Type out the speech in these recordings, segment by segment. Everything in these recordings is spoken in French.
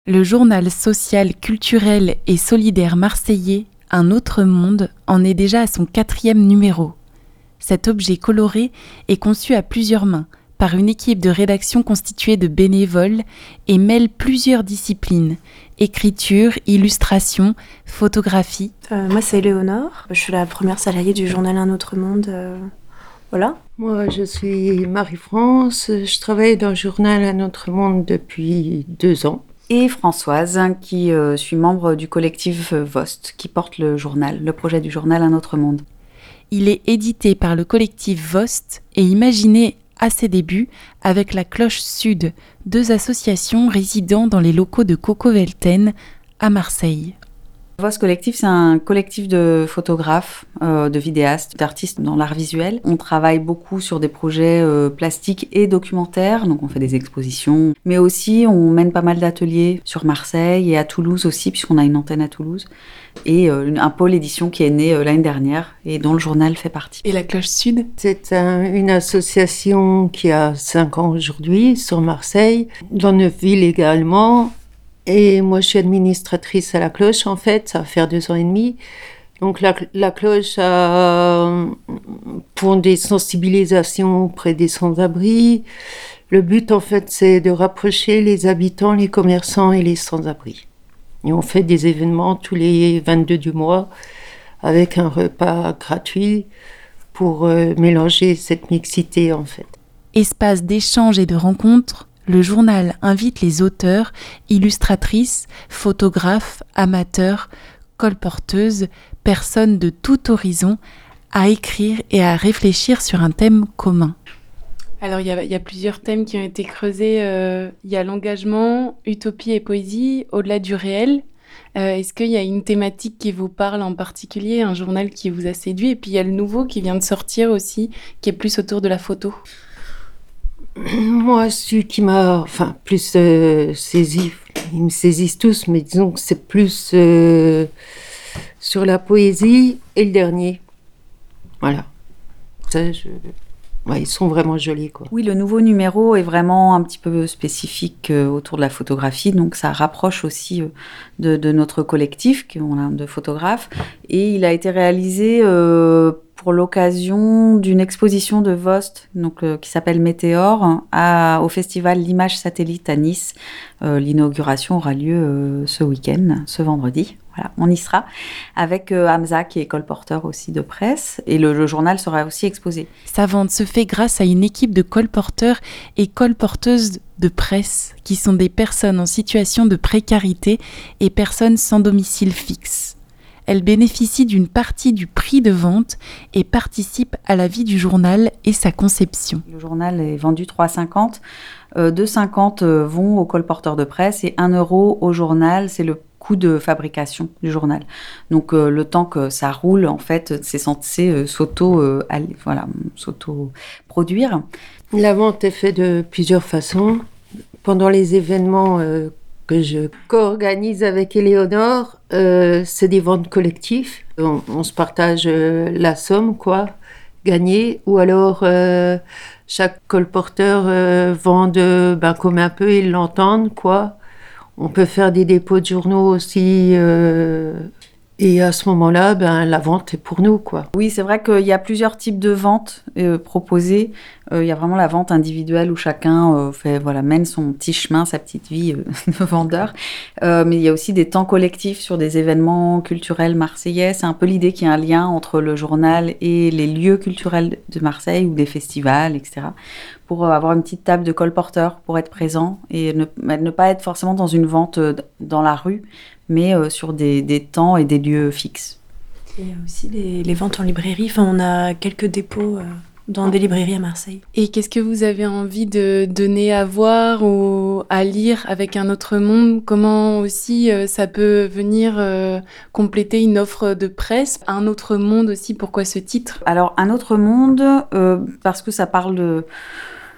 Le journal social, culturel et solidaire marseillais Un autre monde en est déjà à son 4e numéro. Cet objet coloré est conçu à plusieurs mains par une équipe de rédaction constituée de bénévoles et mêle plusieurs disciplines: écriture, illustration, photographie. Moi, c'est Léonore. Je suis la première salariée du journal Un autre monde. Voilà. Moi, je suis Marie-France. Je travaille dans le journal Un autre monde depuis 2 ans. Et Françoise, qui suis membre du collectif VOST, qui porte le projet du journal Un autre monde. Il est édité par le collectif VOST et imaginé à ses débuts avec la Cloche Sud, 2 associations résidant dans les locaux de Coco Velten à Marseille. VOST Collectif, c'est un collectif de photographes, de vidéastes, d'artistes dans l'art visuel. On travaille beaucoup sur des projets plastiques et documentaires, donc on fait des expositions. Mais aussi, on mène pas mal d'ateliers sur Marseille et à Toulouse aussi, puisqu'on a une antenne à Toulouse. Et un pôle édition qui est né l'année dernière et dont le journal fait partie. Et la Cloche Sud ? C'est une association qui a 5 ans aujourd'hui sur Marseille, dans 9 villes également. Et moi, je suis administratrice à la Cloche, en fait, ça va faire 2 ans et demi. Donc, la Cloche a pour des sensibilisations auprès des sans-abri. Le but, en fait, c'est de rapprocher les habitants, les commerçants et les sans-abri. Et on fait des événements tous les 22 du mois avec un repas gratuit pour mélanger cette mixité, en fait. Espace d'échange et de rencontres, le journal invite les auteurs, illustratrices, photographes, amateurs, colporteuses, personnes de tout horizon à écrire et à réfléchir sur un thème commun. Alors, il y a plusieurs thèmes qui ont été creusés. Il y a l'engagement, utopie et poésie, au-delà du réel. Est-ce qu'il y a une thématique qui vous parle en particulier, un journal qui vous a séduit? Et puis, il y a le nouveau qui vient de sortir aussi, qui est plus autour de la photo. Moi, celui qui m'a plus saisi, ils me saisissent tous, mais disons que c'est plus sur la poésie et le dernier. Voilà. Ça, ils sont vraiment jolis, quoi. Oui, le nouveau numéro est vraiment un petit peu spécifique autour de la photographie, donc ça rapproche aussi de notre collectif, qu'on a de photographes, et il a été réalisé pour l'occasion d'une exposition de VOST, donc, qui s'appelle Météore, au festival L'Image Satellite à Nice. L'inauguration aura lieu ce week-end, ce vendredi. Voilà, on y sera, avec Hamza, qui est colporteur aussi de presse, et le journal sera aussi exposé. Sa vente se fait grâce à une équipe de colporteurs et colporteuses de presse, qui sont des personnes en situation de précarité et personnes sans domicile fixe. Elle bénéficie d'une partie du prix de vente et participe à la vie du journal et sa conception. Le journal est vendu 3,50 €. 2,50 € vont aux colporteurs de presse et 1 € au journal. C'est le coût de fabrication du journal. Donc le temps que ça roule, en fait, c'est censé s'auto-produire. La vente est faite de plusieurs façons. Pendant les événements que je co-organise avec Éléonore, c'est des ventes collectives. On se partage la somme, gagnée. Ou alors, chaque colporteur vend comme un peu, ils l'entendent, On peut faire des dépôts de journaux aussi. Et à ce moment-là, la vente est pour nous, Oui, c'est vrai qu'il y a plusieurs types de ventes proposées. Il y a vraiment la vente individuelle où chacun mène son petit chemin, sa petite vie de vendeur. Mais il y a aussi des temps collectifs sur des événements culturels marseillais. C'est un peu l'idée qu'il y a un lien entre le journal et les lieux culturels de Marseille ou des festivals, etc. Pour avoir une petite table de colporteurs pour être présent et ne pas être forcément dans une vente dans la rue, mais sur des temps et des lieux fixes. Il y a aussi les ventes en librairie. On a quelques dépôts dans des librairies à Marseille. Et qu'est-ce que vous avez envie de donner à voir ou à lire avec Un autre monde? Comment aussi ça peut venir compléter une offre de presse? Un autre monde aussi, pourquoi ce titre? Alors, Un autre monde, parce que ça parle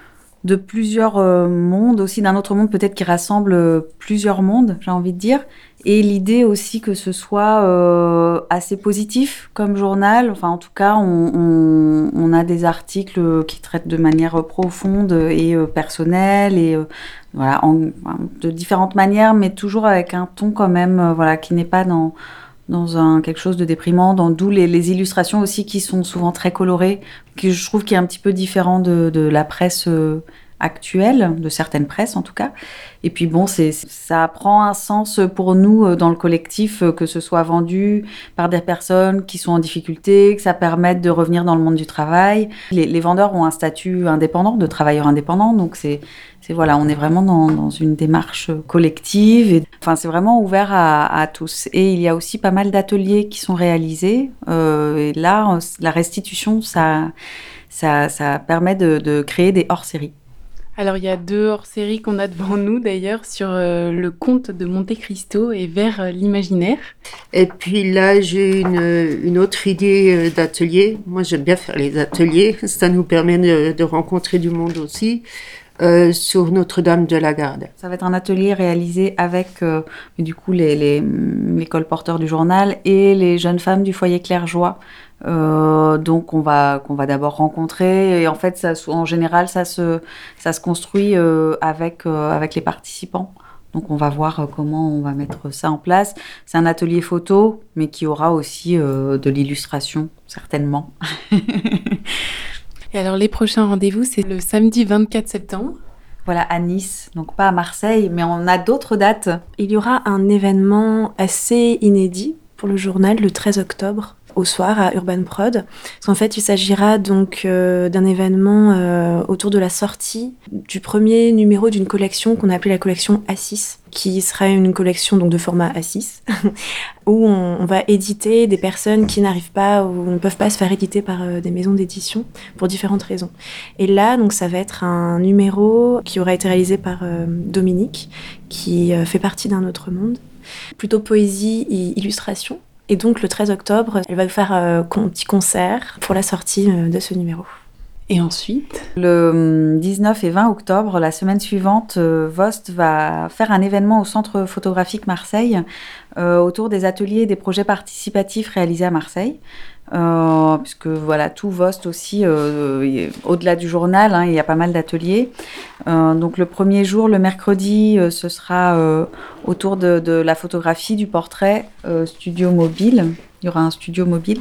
de plusieurs mondes, aussi d'un autre monde peut-être qui rassemble plusieurs mondes, j'ai envie de dire. Et l'idée aussi que ce soit assez positif comme journal. Enfin, en tout cas, on a des articles qui traitent de manière profonde et personnelle et voilà, de différentes manières, mais toujours avec un ton quand même, voilà, qui n'est pas dans quelque chose de déprimant, d'où les illustrations aussi qui sont souvent très colorées, que je trouve qui est un petit peu différent de la presse actuelle, de certaines presses en tout cas. Et puis bon, ça prend un sens pour nous dans le collectif, que ce soit vendu par des personnes qui sont en difficulté, que ça permette de revenir dans le monde du travail. Les vendeurs ont un statut indépendant, de travailleurs indépendants, donc c'est voilà, on est vraiment dans une démarche collective. Et, enfin, c'est vraiment ouvert à tous. Et il y a aussi pas mal d'ateliers qui sont réalisés. Et là, la restitution, ça permet de créer des hors-séries. Alors, il y a 2 hors-séries qu'on a devant nous, d'ailleurs, sur le conte de Monte Cristo et Vers l'imaginaire. Et puis là, j'ai une autre idée d'atelier. Moi, j'aime bien faire les ateliers. Ça nous permet de rencontrer du monde aussi. Sur Notre-Dame de la Garde. Ça va être un atelier réalisé avec du coup les colporteurs du journal et les jeunes femmes du foyer Claire-Joie. Donc qu'on va d'abord rencontrer et en fait en général ça se construit avec les participants. Donc on va voir comment on va mettre ça en place. C'est un atelier photo mais qui aura aussi de l'illustration certainement. Et alors, les prochains rendez-vous, c'est le samedi 24 septembre. Voilà, à Nice, donc pas à Marseille, mais on a d'autres dates. Il y aura un événement assez inédit pour le journal le 13 octobre au soir à Urban Prod. Parce qu'en fait, il s'agira donc d'un événement autour de la sortie du premier numéro d'une collection qu'on a appelée la collection A6, qui sera une collection donc de format A6, où on va éditer des personnes qui n'arrivent pas ou ne peuvent pas se faire éditer par des maisons d'édition pour différentes raisons. Et là, donc, ça va être un numéro qui aura été réalisé par Dominique, qui fait partie d'un autre monde, plutôt poésie et illustration. Et donc, le 13 octobre, elle va faire un petit concert pour la sortie de ce numéro. Et ensuite, le 19 et 20 octobre, la semaine suivante, Vost va faire un événement au Centre photographique Marseille autour des ateliers et des projets participatifs réalisés à Marseille. Puisque voilà, tout Vost aussi, au-delà du journal, hein, il y a pas mal d'ateliers. Donc le premier jour, le mercredi, ce sera autour de la photographie, du portrait, studio mobile. Il y aura un studio mobile.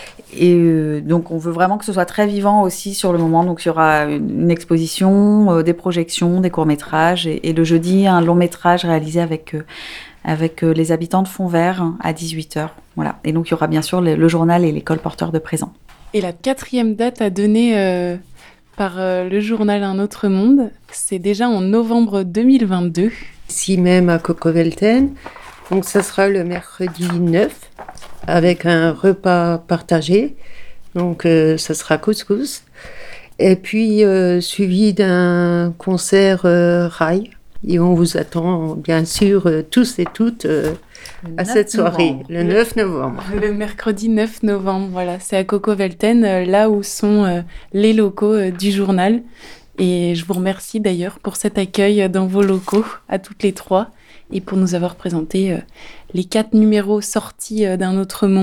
Et donc on veut vraiment que ce soit très vivant aussi sur le moment. Donc il y aura une exposition, des projections, des courts-métrages. Et le jeudi, un long-métrage réalisé avec les habitants de Fontvert à 18h. Voilà. Et donc, il y aura bien sûr le journal et les colporteurs de présents. Et la 4e date à donner par le journal Un autre monde, c'est déjà en novembre 2022. Ici même à Coco-Velten. Donc, ça sera le mercredi 9 avec un repas partagé. Donc, ça sera couscous. Et puis, suivi d'un concert rail. Et on vous attend, bien sûr, tous et toutes à cette soirée, le 9 novembre. Le mercredi 9 novembre, voilà. C'est à Coco-Velten, là où sont les locaux du journal. Et je vous remercie d'ailleurs pour cet accueil dans vos locaux, à toutes les 3, et pour nous avoir présenté les 4 numéros sortis d'Un autre monde.